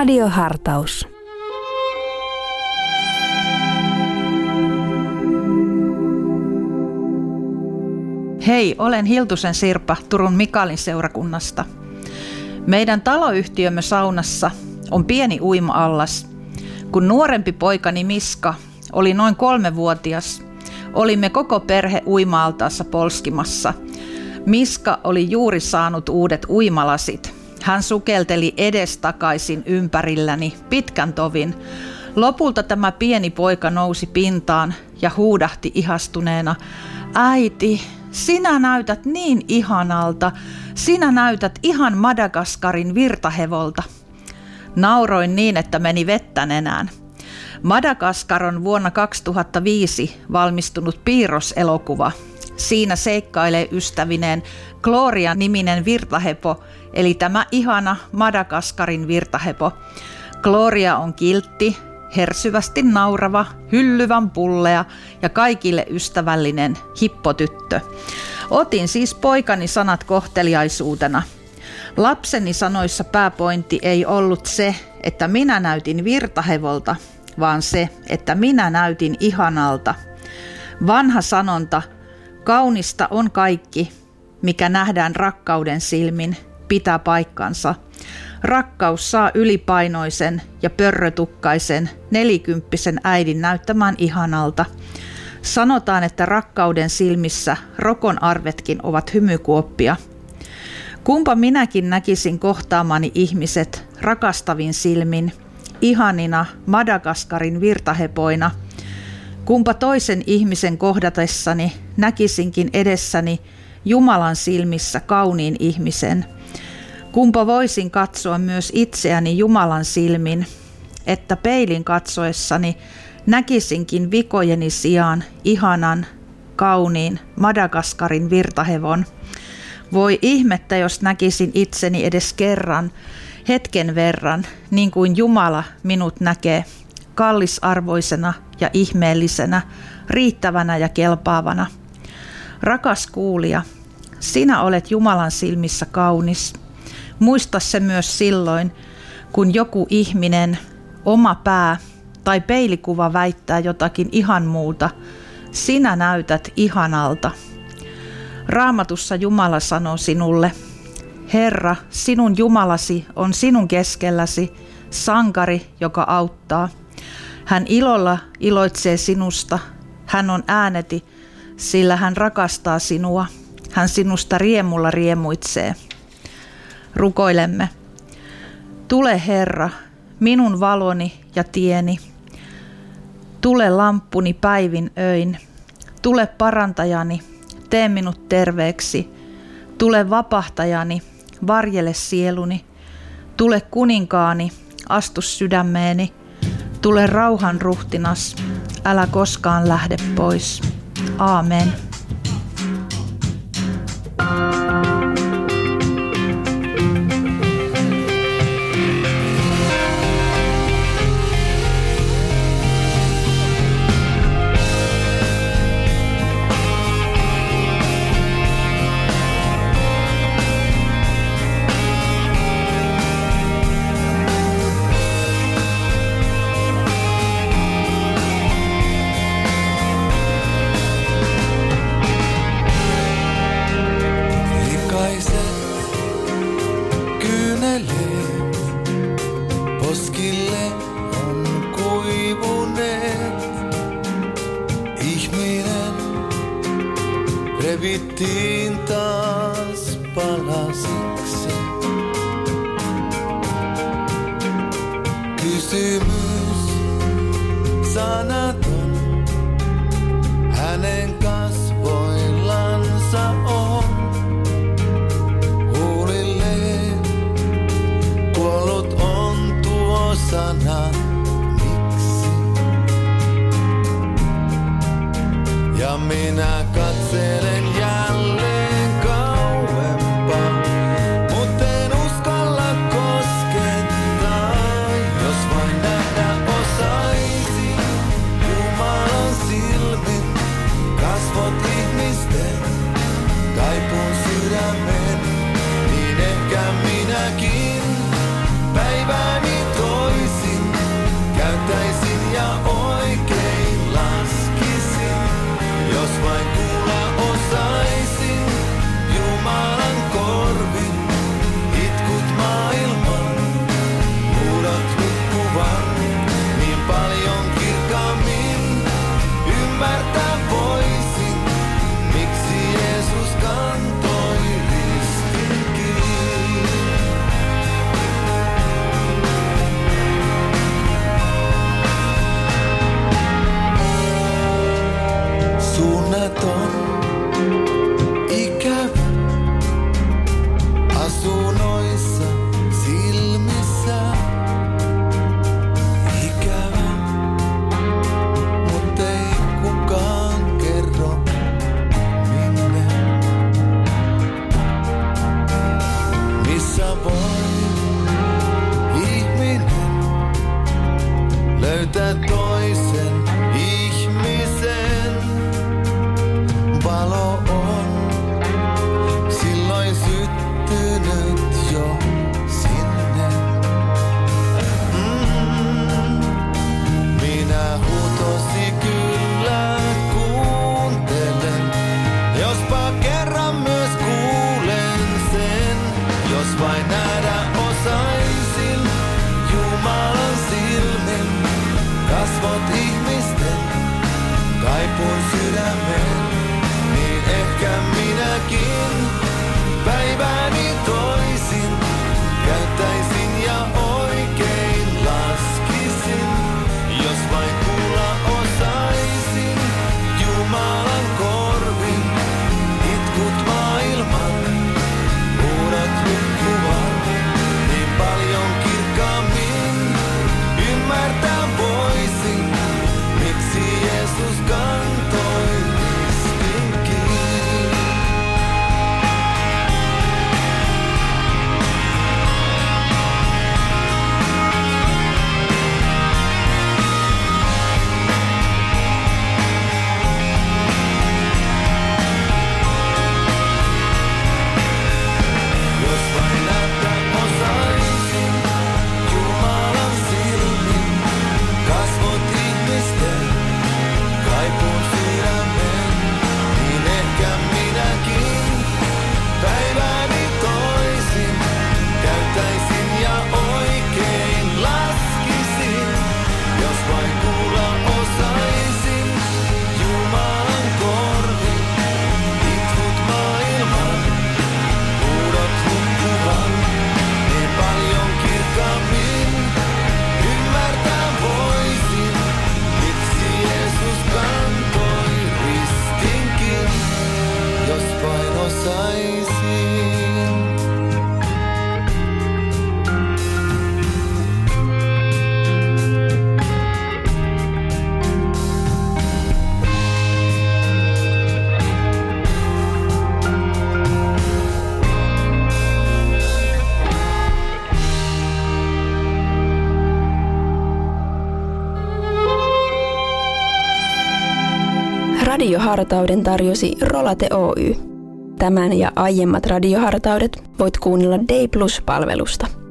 Radiohartaus. Hei, olen Hiltusen Sirpa Turun Mikalin seurakunnasta. Meidän taloyhtiömme saunassa on pieni uima-allas. Kun nuorempi poikani Miska oli noin 3-vuotias, olimme koko perhe uima-altaassa polskimassa. Miska oli juuri saanut uudet uimalasit. Hän sukelteli edestakaisin ympärilläni pitkän tovin. Lopulta tämä pieni poika nousi pintaan ja huudahti ihastuneena: "Äiti, sinä näytät niin ihanalta. Sinä näytät ihan Madagaskarin virtahevolta." Nauroin niin, että meni vettä nenään. Madagaskar on vuonna 2005 valmistunut piirroselokuva. Siinä seikkailee ystävineen Gloria-niminen virtahepo, eli tämä ihana Madagaskarin virtahepo. Gloria on kiltti, hersyvästi naurava, hyllyvän pullea ja kaikille ystävällinen hippotyttö. Otin siis poikani sanat kohteliaisuutena. Lapseni sanoissa pääpointti ei ollut se, että minä näytin virtahevolta, vaan se, että minä näytin ihanalta. Vanha sanonta, kaunista on kaikki, mikä nähdään rakkauden silmin, pitää paikkansa. Rakkaus saa ylipainoisen ja pörrötukkaisen 40-vuotiaan äidin näyttämään ihanalta. Sanotaan, että rakkauden silmissä rokon arvetkin ovat hymykuoppia. Kumpa minäkin näkisin kohtaamani ihmiset rakastavin silmin, ihanina Madagaskarin virtahepoina. Kumpa toisen ihmisen kohdatessani näkisinkin edessäni Jumalan silmissä kauniin ihmisen. Kumpa voisin katsoa myös itseäni Jumalan silmin, että peilin katsoessani näkisinkin vikojeni sijaan ihanan, kauniin Madagaskarin virtahevon. Voi ihmettä, jos näkisin itseni edes kerran, hetken verran, niin kuin Jumala minut näkee, kallisarvoisena ja ihmeellisenä, riittävänä ja kelpaavana. Rakas kuulija, sinä olet Jumalan silmissä kaunis. Muista se myös silloin, kun joku ihminen, oma pää tai peilikuva väittää jotakin ihan muuta. Sinä näytät ihanalta. Raamatussa Jumala sanoo sinulle: Herra, sinun Jumalasi on sinun keskelläsi, sankari, joka auttaa. Hän ilolla iloitsee sinusta. Hän on ääneti, sillä hän rakastaa sinua. Hän sinusta riemulla riemuitsee. Rukoilemme. Tule Herra, minun valoni ja tieni. Tule lamppuni päivin öin. Tule parantajani, tee minut terveeksi. Tule vapahtajani, varjele sieluni. Tule kuninkaani, astu sydämeeni. Tule rauhan ruhtinas, älä koskaan lähde pois. Aamen. Revittiin taas palasiksi. Kysymys sanaton hänen kasvoillansa on. Huulilleen kuollut on tuo sana miksi. Ja minä katselen jälleen kauempaa, mut en uskalla koskettaa. Jos vain nähdä osaisin, mitä toisen ihmisen valo on silloin syttynyt jo sinne. Minä huutosi kyllä kuuntelen, jospa kerran myös kuulen sen, jos vain nähdä osaisin Jumalan silmin kasvot ihmisten, kaipuun sydämen, niin ehkä minäkin päiväni toisin käyttäisin ja oikein laskisin, jos vain kuulla osaisin Jumalan korvin itkut maailman, huudot lukkuvat niin paljon kirkkaammin, ymmärtää voisin, miksi Jeesus kantoi ristinkin. Jos vain nähdä osaisin Jumalan silmin kasvot ihmisten, kaipuun sydämen, niin ehkä minäkin päiväni toisin käyttäisin ja oikein laskisin, jos vain kuulla osaisin Jumalan korvin itkut maailman, huudot lukkuvan niin paljon kirkkaammin, ymmärtää voisin, miksi Jeesus kantoi ristinkin, jos vain osaisin. Radiohartauden tarjosi Rolate Oy. Tämän ja aiemmat radiohartaudet voit kuunnella Day Plus-palvelusta.